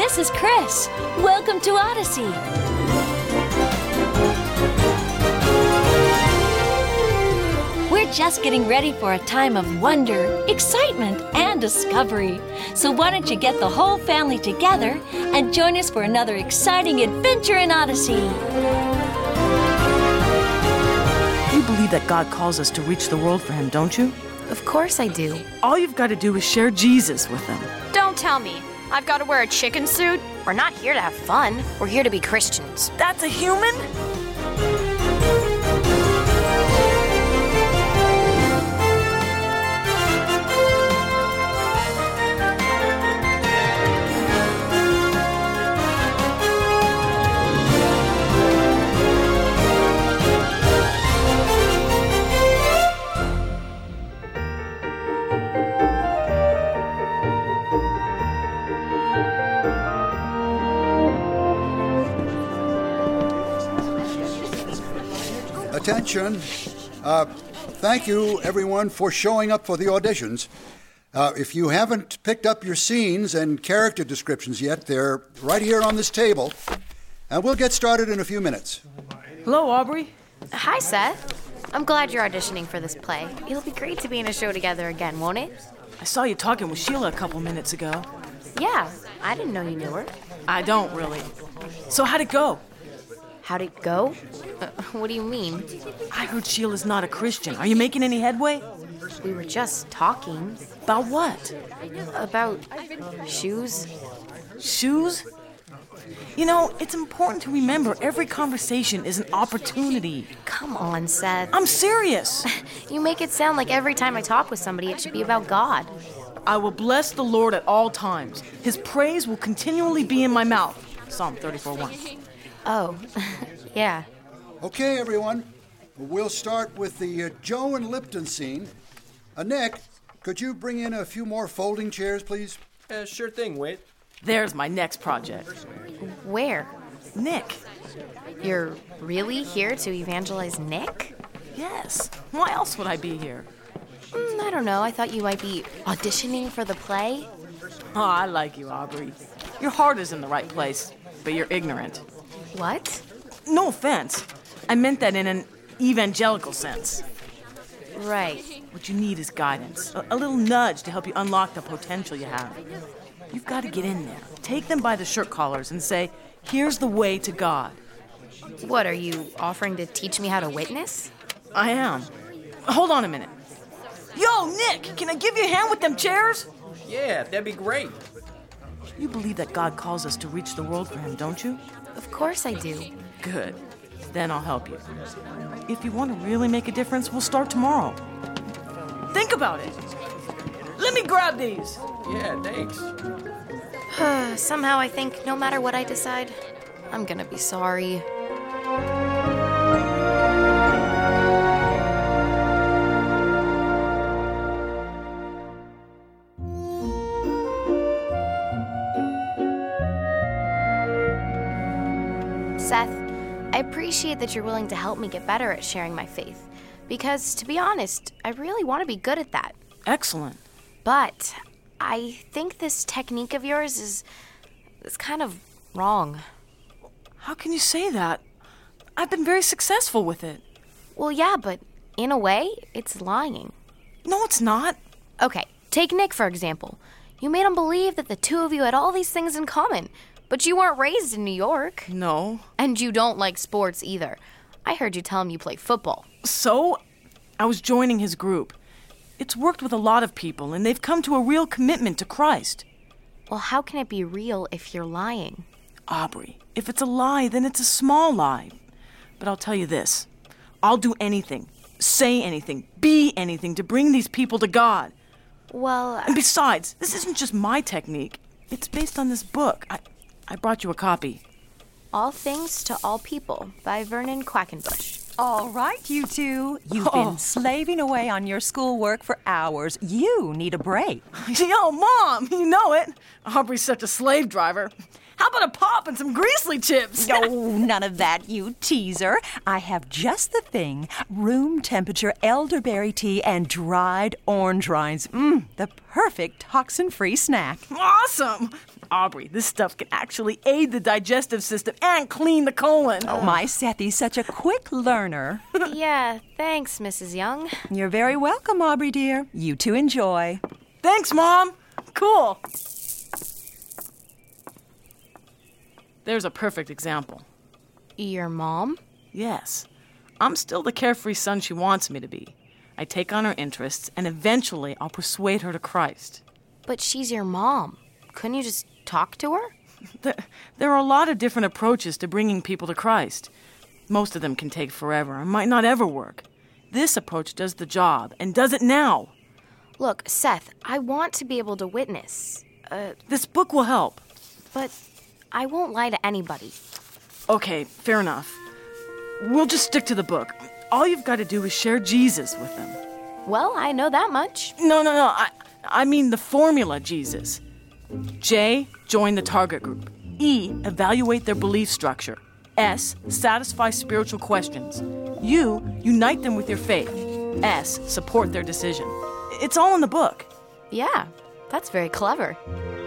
this is Chris. Welcome to Odyssey. We're just getting ready for a time of wonder, excitement, and discovery. So why don't you get the whole family together and join us for another exciting adventure in Odyssey. You believe that God calls us to reach the world for Him, don't you? Of course I do. All you've got to do is share Jesus with them. Don't tell me. I've got to wear a chicken suit? We're not here to have fun. We're here to be Christians. That's a human? Attention. Thank you, everyone, for showing up for the auditions. If you haven't picked up your scenes and character descriptions yet, they're right here on this table. And we'll get started in a few minutes. Hello, Aubrey. Hi, Seth. I'm glad you're auditioning for this play. It'll be great to be in a show together again, won't it? I saw you talking with Sheila a couple minutes ago. Yeah, I didn't know you knew her. I don't really. So how'd it go? How'd it go? What do you mean? I heard Sheila's not a Christian. Are you making any headway? We were just talking. About what? About shoes. Shoes? You know, it's important to remember every conversation is an opportunity. Come on, Seth. I'm serious. You make it sound like every time I talk with somebody, it should be about God. I will bless the Lord at all times. His praise will continually be in my mouth. Psalm 34:1. Oh, yeah. Okay, everyone. We'll start with the Joe and Lipton scene. Nick, could you bring in a few more folding chairs, please? Sure thing, Whit. There's my next project. Where? Nick. You're really here to evangelize Nick? Yes. Why else would I be here? I don't know. I thought you might be auditioning for the play. Oh, I like you, Aubrey. Your heart is in the right place, but you're ignorant. What? No offense. I meant that in an evangelical sense. Right. What you need is guidance, a little nudge to help you unlock the potential you have. You've got to get in there. Take them by the shirt collars and say, here's the way to God. What, are you offering to teach me how to witness? I am. Hold on a minute. Yo, Nick, can I give you a hand with them chairs? Yeah, that'd be great. You believe that God calls us to reach the world for Him, don't you? Of course I do. Good. Then I'll help you. If you want to really make a difference, we'll start tomorrow. Think about it. Let me grab these. Yeah, thanks. Somehow I think no matter what I decide, I'm gonna be sorry. Seth, I appreciate that you're willing to help me get better at sharing my faith. Because, to be honest, I really want to be good at that. Excellent. But I think this technique of yours is kind of wrong. How can you say that? I've been very successful with it. Well, yeah, but in a way, it's lying. No, it's not. Okay, take Nick, for example. You made him believe that the two of you had all these things in common. But you weren't raised in New York. No. And you don't like sports either. I heard you tell him you play football. So, I was joining his group. It's worked with a lot of people, and they've come to a real commitment to Christ. Well, how can it be real if you're lying? Aubrey, if it's a lie, then it's a small lie. But I'll tell you this. I'll do anything, say anything, be anything to bring these people to God. Well... And besides, this isn't just my technique. It's based on this book. I brought you a copy. All Things to All People by Vernon Quackenbush. All right, you two. You've been slaving away on your schoolwork for hours. You need a break. Yo, Mom, you know it. Aubrey's such a slave driver. How about a pop and some Greasley chips? Oh, none of that, you teaser. I have just the thing. Room temperature elderberry tea and dried orange rinds. The perfect toxin-free snack. Awesome! Aubrey, this stuff can actually aid the digestive system and clean the colon. Oh, my Sethy's such a quick learner. Yeah, thanks, Mrs. Young. You're very welcome, Aubrey, dear. You two enjoy. Thanks, Mom. Cool. There's a perfect example. Your mom? Yes. I'm still the carefree son she wants me to be. I take on her interests, and eventually I'll persuade her to Christ. But she's your mom. Couldn't you just talk to her? There are a lot of different approaches to bringing people to Christ. Most of them can take forever and might not ever work. This approach does the job, and does it now. Look, Seth, I want to be able to witness. This book will help. But I won't lie to anybody. Okay, fair enough. We'll just stick to the book. All you've got to do is share Jesus with them. Well, I know that much. No. I mean the formula Jesus. J, join the target group. E, evaluate their belief structure. S, satisfy spiritual questions. U, unite them with your faith. S, support their decision. It's all in the book. Yeah, that's very clever.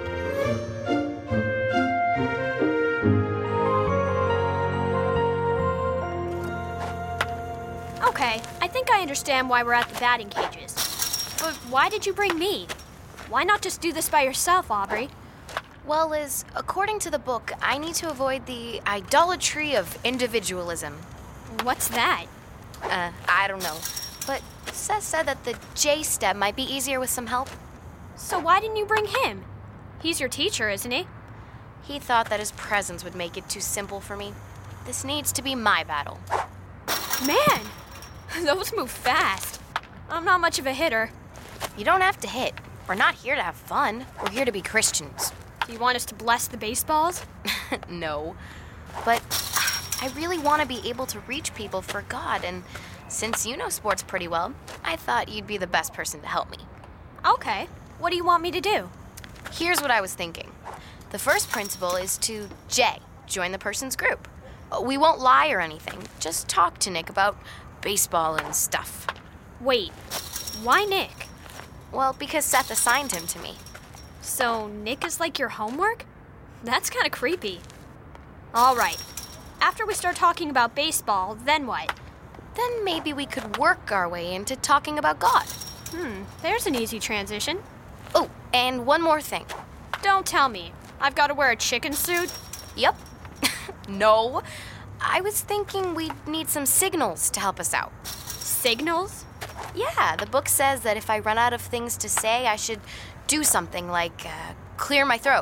Okay, I think I understand why we're at the batting cages. But why did you bring me? Why not just do this by yourself, Aubrey? Well, Liz, according to the book, I need to avoid the idolatry of individualism. What's that? I don't know. But Seth said that the J step might be easier with some help. So why didn't you bring him? He's your teacher, isn't he? He thought that his presence would make it too simple for me. This needs to be my battle. Man, those move fast. I'm not much of a hitter. You don't have to hit. We're not here to have fun. We're here to be Christians. Do you want us to bless the baseballs? No. But I really want to be able to reach people for God, and since you know sports pretty well, I thought you'd be the best person to help me. Okay, what do you want me to do? Here's what I was thinking. The first principle is to J, join the person's group. We won't lie or anything. Just talk to Nick about baseball and stuff. Wait, why Nick? Well, because Seth assigned him to me. So Nick is like your homework? That's kind of creepy. All right. After we start talking about baseball, then what? Then maybe we could work our way into talking about God. There's an easy transition. Oh, and one more thing. Don't tell me. I've got to wear a chicken suit? Yep. No. I was thinking we'd need some signals to help us out. Signals? Yeah, the book says that if I run out of things to say, I should do something like clear my throat.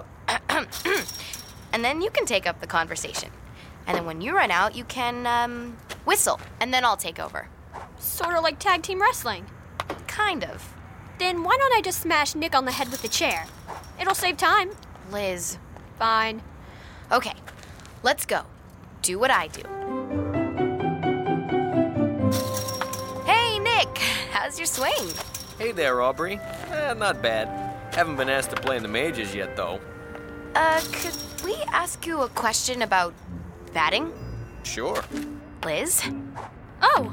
And then you can take up the conversation. And then when you run out, you can whistle, and then I'll take over. Sort of like tag team wrestling. Kind of. Then why don't I just smash Nick on the head with the chair? It'll save time. Liz. Fine. Okay, let's go. Do what I do. Hey, Nick. How's your swing? Hey there, Aubrey. Not bad. Haven't been asked to play in the majors yet, though. Could we ask you a question about batting? Sure. Liz? Oh.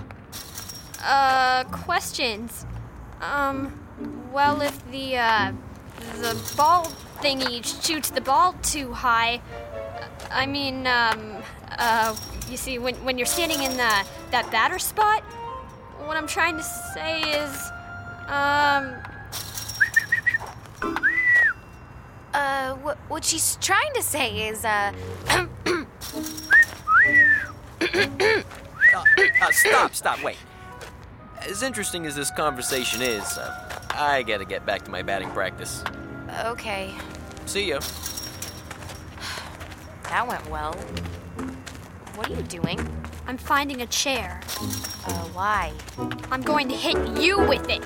Questions. Well, if the ball thingy shoots the ball too high, you see, when you're standing in that batter spot, what I'm trying to say is, what she's trying to say is, Stop, wait. As interesting as this conversation is, I gotta get back to my batting practice. Okay. See ya. That went well. What are you doing? I'm finding a chair. Why? I'm going to hit you with it.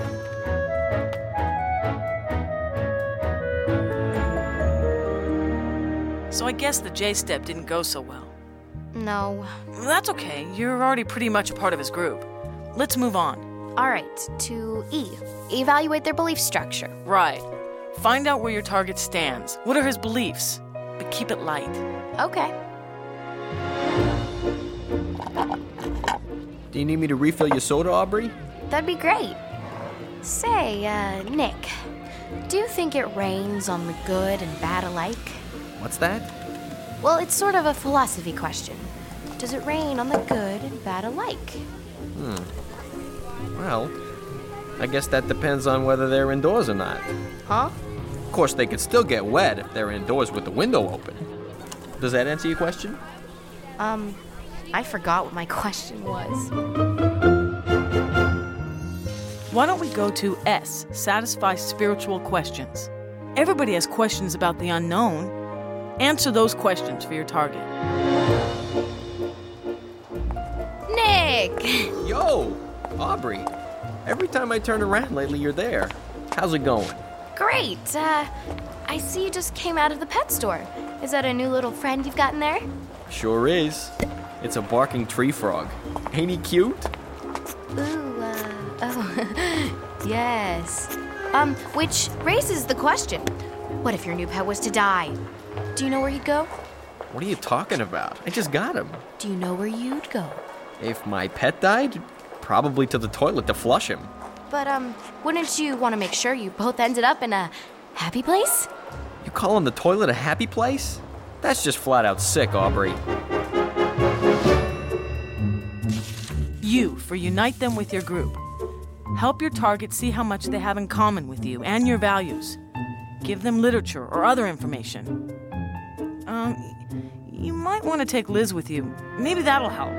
So I guess the J step didn't go so well. No. That's okay. You're already pretty much a part of his group. Let's move on. All right, to E. Evaluate their belief structure. Right. Find out where your target stands. What are his beliefs? but keep it light. Okay. Do you need me to refill your soda, Aubrey? That'd be great. Say, Nick, do you think it rains on the good and bad alike? What's that? Well, it's sort of a philosophy question. Does it rain on the good and bad alike? Well, I guess that depends on whether they're indoors or not. Huh? Of course, they could still get wet if they're indoors with the window open. Does that answer your question? I forgot what my question was. Why don't we go to S, satisfy spiritual questions? Everybody has questions about the unknown. Answer those questions for your target. Nick! Yo, Aubrey. Every time I turn around lately, you're there. How's it going? Great. I see you just came out of the pet store. Is that a new little friend you've gotten there? Sure is. It's a barking tree frog. Ain't he cute? Ooh, oh, yes. Which raises the question. What if your new pet was to die? Do you know where you'd go? What are you talking about? I just got him. Do you know where you'd go? If my pet died, probably to the toilet to flush him. But, wouldn't you want to make sure you both ended up in a happy place? You calling the toilet a happy place? That's just flat out sick, Aubrey. U, for unite them with your group. Help your target see how much they have in common with you and your values. Give them literature or other information. You might want to take Liz with you. Maybe that'll help.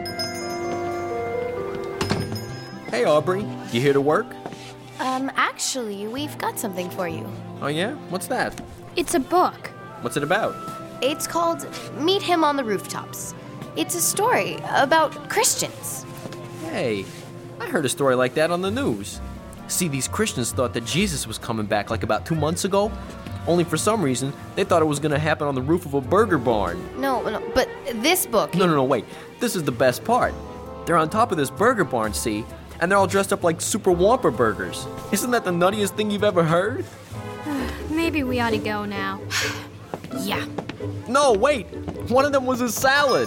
Hey, Aubrey. You here to work? Actually, we've got something for you. Oh, yeah? What's that? It's a book. What's it about? It's called Meet Him on the Rooftops. It's a story about Christians. Hey, I heard a story like that on the news. See, these Christians thought that Jesus was coming back like about 2 months ago. Only for some reason, they thought it was going to happen on the roof of a burger barn. No, but this book... No, wait. This is the best part. They're on top of this burger barn, see? And they're all dressed up like Super Whopper burgers. Isn't that the nuttiest thing you've ever heard? Maybe we ought to go now. Yeah. No, wait. One of them was a salad.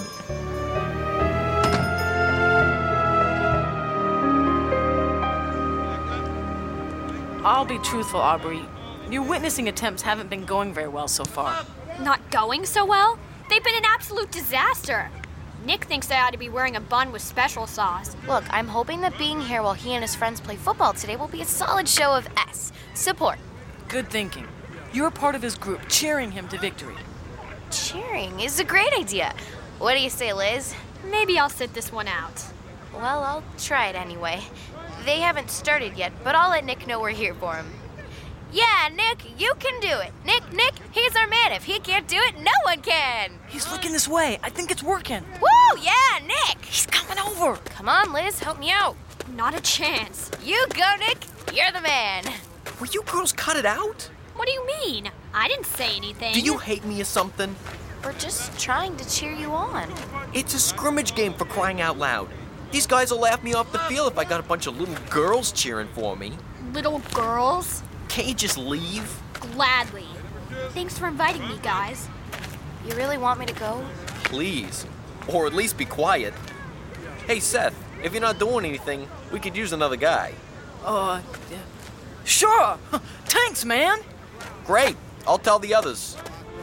I'll be truthful, Aubrey. Your witnessing attempts haven't been going very well so far. Not going so well? They've been an absolute disaster. Nick thinks I ought to be wearing a bun with special sauce. Look, I'm hoping that being here while he and his friends play football today will be a solid show of S. Support. Good thinking. You're part of his group, cheering him to victory. Cheering is a great idea. What do you say, Liz? Maybe I'll sit this one out. Well, I'll try it anyway. They haven't started yet, but I'll let Nick know we're here for him. Yeah, Nick, you can do it. Nick, he's our man. If he can't do it, no one can. He's looking this way. I think it's working. Woo, yeah, Nick. He's coming over. Come on, Liz, help me out. Not a chance. You go, Nick. You're the man. Will you girls cut it out? What do you mean? I didn't say anything. Do you hate me or something? We're just trying to cheer you on. It's a scrimmage game, for crying out loud. These guys will laugh me off the field if I got a bunch of little girls cheering for me. Little girls? Can't you just leave? Gladly. Thanks for inviting me, guys. You really want me to go? Please. Or at least be quiet. Hey, Seth, if you're not doing anything, we could use another guy. Yeah. Sure. Thanks, man. Great. I'll tell the others.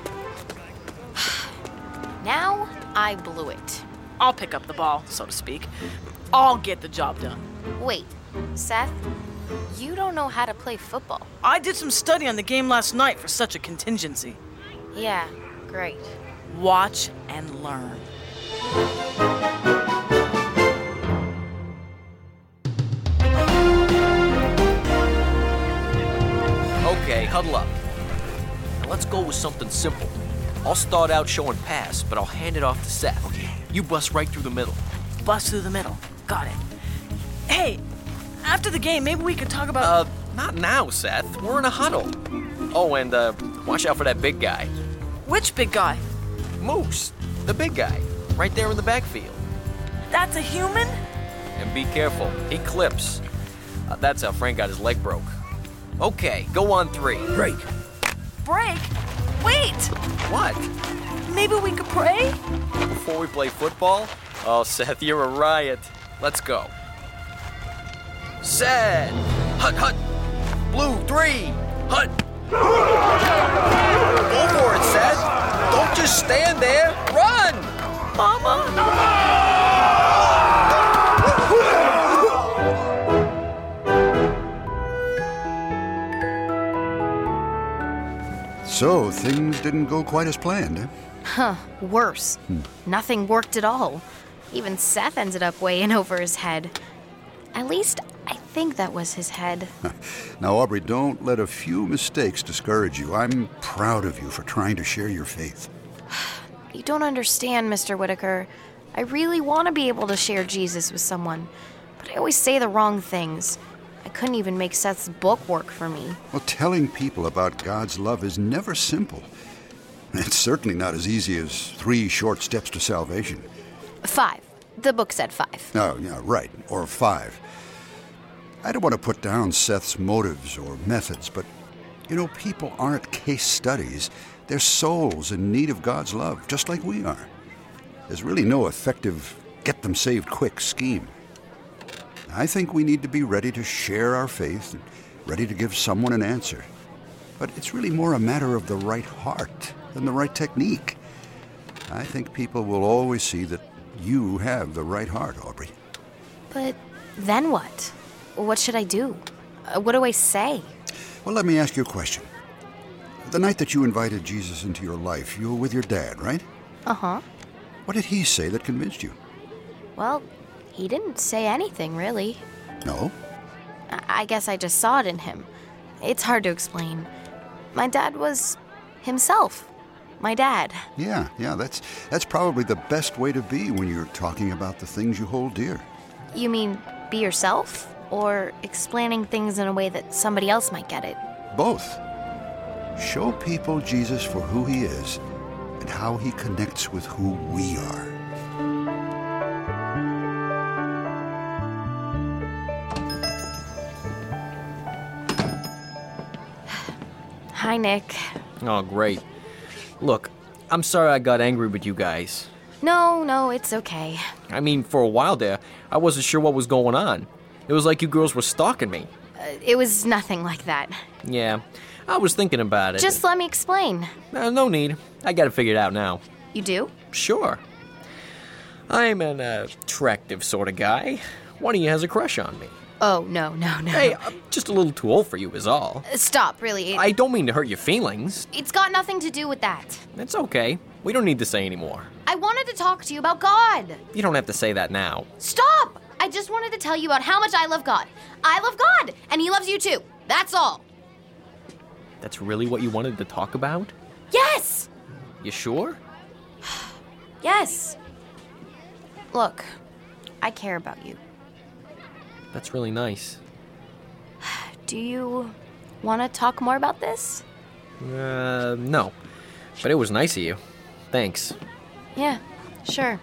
Now I blew it. I'll pick up the ball, so to speak. I'll get the job done. Wait, Seth, you don't know how to play football. I did some study on the game last night for such a contingency. Yeah, great. Watch and learn. Okay, huddle up. Now let's go with something simple. I'll start out showing pass, but I'll hand it off to Seth. Okay. You bust right through the middle. Bust through the middle. Got it. Hey, after the game, maybe we could talk about... Not now, Seth. We're in a huddle. Oh, and, watch out for that big guy. Which big guy? Moose. The big guy. Right there in the backfield. That's a human? And be careful. He clips. That's how Frank got his leg broke. Okay, go on 3. Break. Wait! What? Maybe we could pray? Before we play football? Oh, Seth, you're a riot. Let's go. Set! Hut, hut! Blue 3! Hut! Go for it, Seth! Don't just stand there! Run! Mama? So, things didn't go quite as planned, eh? Huh, worse. Nothing worked at all. Even Seth ended up way in over his head. At least, I think that was his head. Now, Aubrey, don't let a few mistakes discourage you. I'm proud of you for trying to share your faith. You don't understand, Mr. Whitaker. I really want to be able to share Jesus with someone, but I always say the wrong things. I couldn't even make Seth's book work for me. Well, telling people about God's love is never simple. It's certainly not as easy as 3 short steps to salvation. 5. The book said 5. Oh, yeah, right. Or 5. I don't want to put down Seth's motives or methods, but, people aren't case studies. They're souls in need of God's love, just like we are. There's really no effective get-them-saved-quick scheme. I think we need to be ready to share our faith and ready to give someone an answer. But it's really more a matter of the right heart than the right technique. I think people will always see that you have the right heart, Aubrey. But then what? What should I do? What do I say? Well, let me ask you a question. The night that you invited Jesus into your life, you were with your dad, right? Uh-huh. What did he say that convinced you? Well, he didn't say anything, really. No? I guess I just saw it in him. It's hard to explain. My dad was himself. My dad. Yeah, that's probably the best way to be when you're talking about the things you hold dear. You mean be yourself? Or explaining things in a way that somebody else might get it? Both. Show people Jesus for who he is and how he connects with who we are. Hi, Nick. Oh, great. Look, I'm sorry I got angry with you guys. No, it's okay. I mean, for a while there, I wasn't sure what was going on. It was like you girls were stalking me. It was nothing like that. Yeah, I was thinking about it. Just let me explain. No need. I got it figured out now. You do? Sure. I'm an attractive sort of guy. One of you has a crush on me. Oh, no. Hey, I'm just a little too old for you is all. Stop, really. I don't mean to hurt your feelings. It's got nothing to do with that. It's okay. We don't need to say anymore. I wanted to talk to you about God. You don't have to say that now. Stop! I just wanted to tell you about how much I love God. I love God, and he loves you too. That's all. That's really what you wanted to talk about? Yes! You sure? Yes. Look, I care about you. That's really nice. Do you want to talk more about this? No. But it was nice of you. Thanks. Yeah, sure.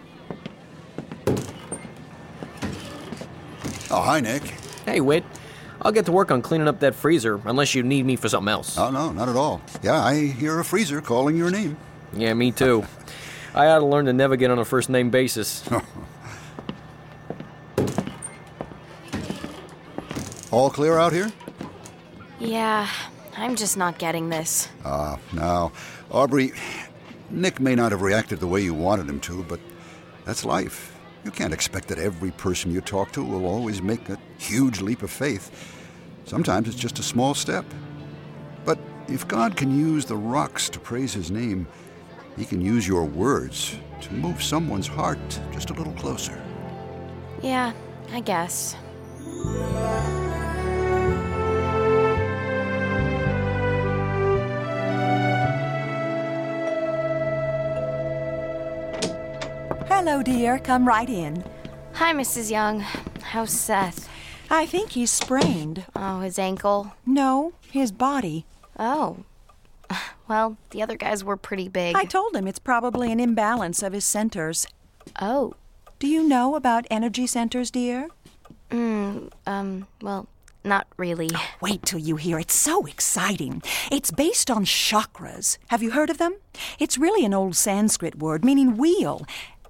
Oh, hi, Nick. Hey, Whit. I'll get to work on cleaning up that freezer, unless you need me for something else. Oh, no, not at all. Yeah, I hear a freezer calling your name. Yeah, me too. I ought to learn to never get on a first-name basis. All clear out here? Yeah, I'm just not getting this. No. Aubrey, Nick may not have reacted the way you wanted him to, but that's life. You can't expect that every person you talk to will always make a huge leap of faith. Sometimes it's just a small step. But if God can use the rocks to praise his name, he can use your words to move someone's heart just a little closer. Yeah, I guess. Hello, dear. Come right in. Hi, Mrs. Young. How's Seth? I think he's sprained. Oh, his ankle? No, his body. Oh. Well, the other guys were pretty big. I told him it's probably an imbalance of his centers. Oh. Do you know about energy centers, dear? Well, Not really. Wait till you hear. It's so exciting. It's based on chakras. Have you heard of them? It's really an old Sanskrit word meaning wheel.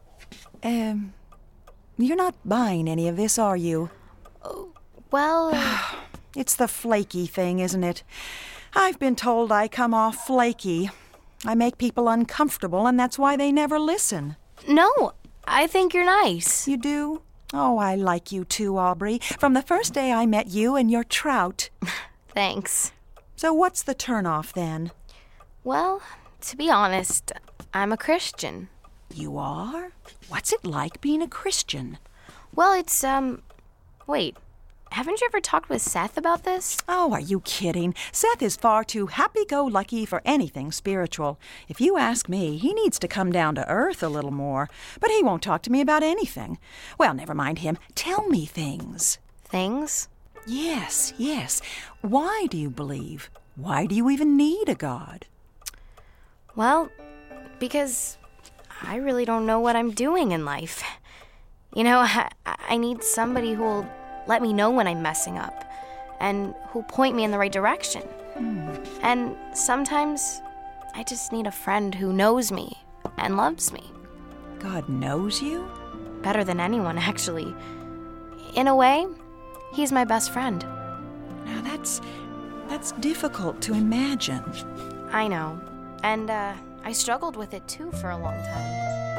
You're not buying any of this, are you? Well... It's the flaky thing, isn't it? I've been told I come off flaky. I make people uncomfortable, and that's why they never listen. No, I think you're nice. You do? Oh, I like you too, Aubrey. From the first day I met you and your trout. Thanks. So what's the turnoff then? Well, to be honest, I'm a Christian. You are? What's it like being a Christian? Well, it's, wait. Haven't you ever talked with Seth about this? Oh, are you kidding? Seth is far too happy-go-lucky for anything spiritual. If you ask me, he needs to come down to earth a little more. But he won't talk to me about anything. Well, never mind him. Tell me things. Things? Yes. Why do you believe? Why do you even need a God? Well, because I really don't know what I'm doing in life. You know, I need somebody who will let me know when I'm messing up, and who'll point me in the right direction. And sometimes I just need a friend who knows me and loves me. God knows you? Better than anyone, actually. In a way, he's my best friend. Now that's difficult to imagine. I know. And I struggled with it too for a long time.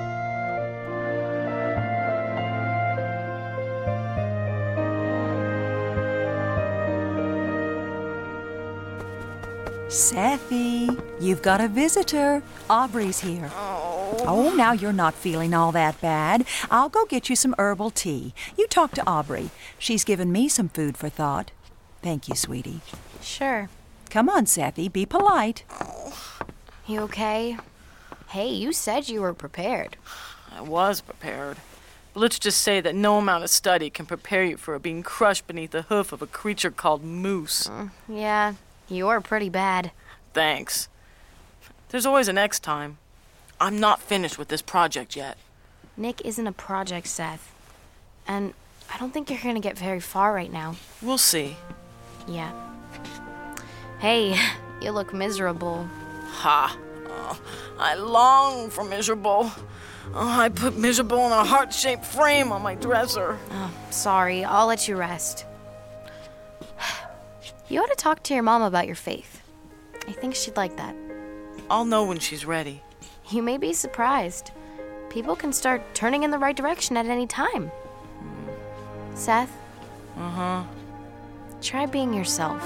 Sethy, you've got a visitor. Aubrey's here. Oh, now you're not feeling all that bad. I'll go get you some herbal tea. You talk to Aubrey. She's given me some food for thought. Thank you, sweetie. Sure. Come on, Sethy, be polite. You okay? Hey, you said you were prepared. I was prepared. But let's just say that no amount of study can prepare you for being crushed beneath the hoof of a creature called Moose. Yeah, you're pretty bad. Thanks. There's always a next time. I'm not finished with this project yet. Nick isn't a project, Seth. And I don't think you're going to get very far right now. We'll see. Yeah. Hey, you look miserable. Ha. Oh, I long for miserable. Oh, I put miserable in a heart-shaped frame on my dresser. Oh, sorry, I'll let you rest. You ought to talk to your mom about your faith. I think she'd like that. I'll know when she's ready. You may be surprised. People can start turning in the right direction at any time. Seth? Uh-huh. Try being yourself.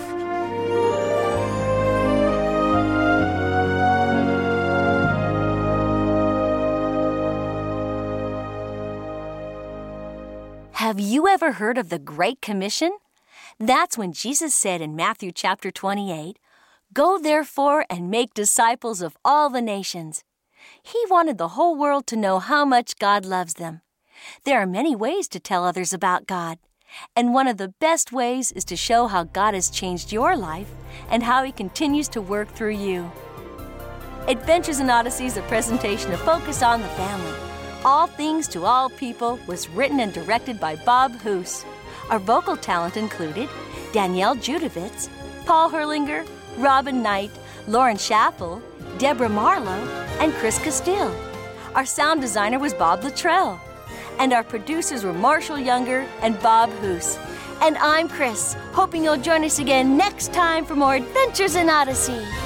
Have you ever heard of the Great Commission? That's when Jesus said in Matthew chapter 28, "Go therefore and make disciples of all the nations." He wanted the whole world to know how much God loves them. There are many ways to tell others about God, and one of the best ways is to show how God has changed your life and how He continues to work through you. Adventures in Odyssey is a presentation of Focus on the Family. All Things to All People was written and directed by Bob Hoos. Our vocal talent included Danielle Judovitz, Paul Herlinger, Robin Knight, Lauren Schaffel, Deborah Marlowe, and Chris Castile. Our sound designer was Bob Luttrell. And our producers were Marshall Younger and Bob Hoos. And I'm Chris, hoping you'll join us again next time for more Adventures in Odyssey.